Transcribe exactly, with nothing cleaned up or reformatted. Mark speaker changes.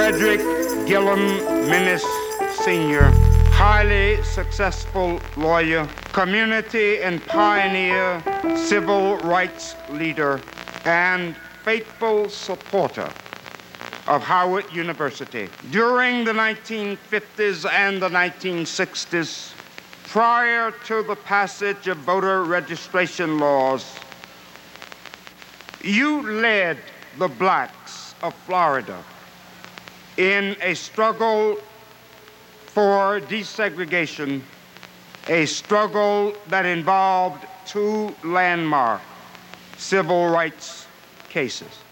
Speaker 1: Frederick Gillum Minnis, Senior, highly successful lawyer, community and pioneer, civil rights leader, and faithful supporter of Howard University. During the nineteen fifties and the nineteen sixties, prior to the passage of voter registration laws, you led the blacks of Florida in a struggle for desegregation, a struggle that involved two landmark civil rights cases.